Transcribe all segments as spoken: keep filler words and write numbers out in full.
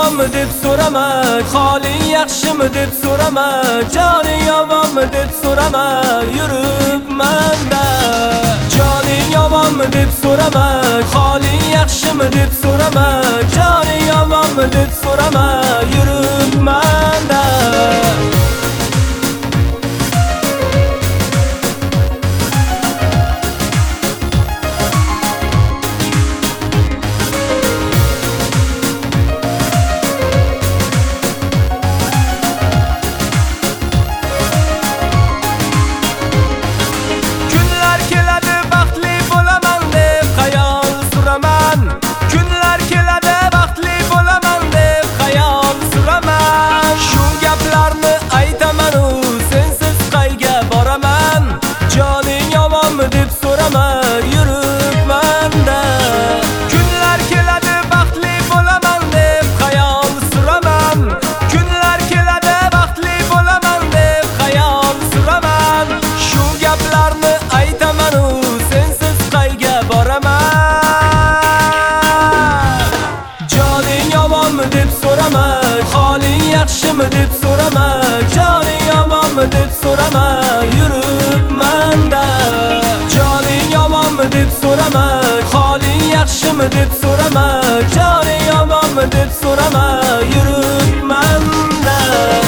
yomonmi deb so'rama, holing yaxshimi deb so'rama, joning yomonmi deb so'rama, yuribman-da. Joning yomonmi deb so'rama, holing yaxshimi deb so'rama, joning yomonmi deb so'rama, yuribman-da. deb so'rama, yuribman-da. Kunlar keladi, baxtli bo'laman deb xayol suraman. Kunlar keladi, baxtli bo'laman deb xayol suraman. Shu gaplarni aytaman u sensiz qayga boraman. Joning yomonmi deb so'rama, holing yaxshimi deb so'rama, joning yomonmi deb so'rama, yuribman-da. deb so'rama, holing yaxshimi deb so'rama, joning yomonmi deb so'rama, yuribman-da.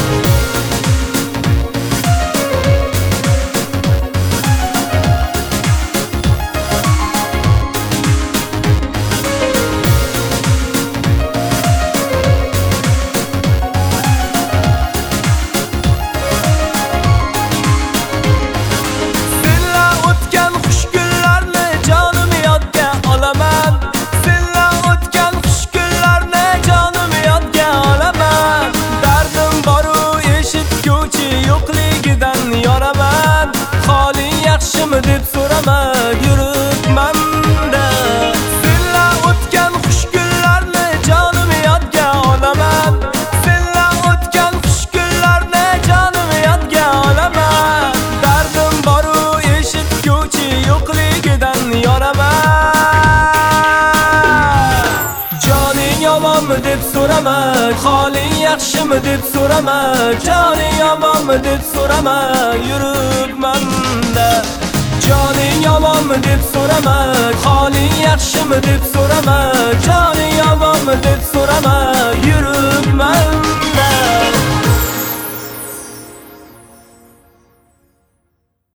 Yaxshimi deb so'rama, yuribman-da. Senla o'tgan xush kunlarni jonim yodga olaman. Senla o'tgan xush kunlarni jonim yodga olaman. Dardim bor-u eshitguvchi yo'qligidan yoraman. Joning yomonmi deb so'rama, holing yaxshimi deb so'rama, joning yomonmi deb so'rama, yuribman-da. Joning yomonmi deb so'rama, holing yaxshimi deb so'rama, joning yomonmi deb so'rama,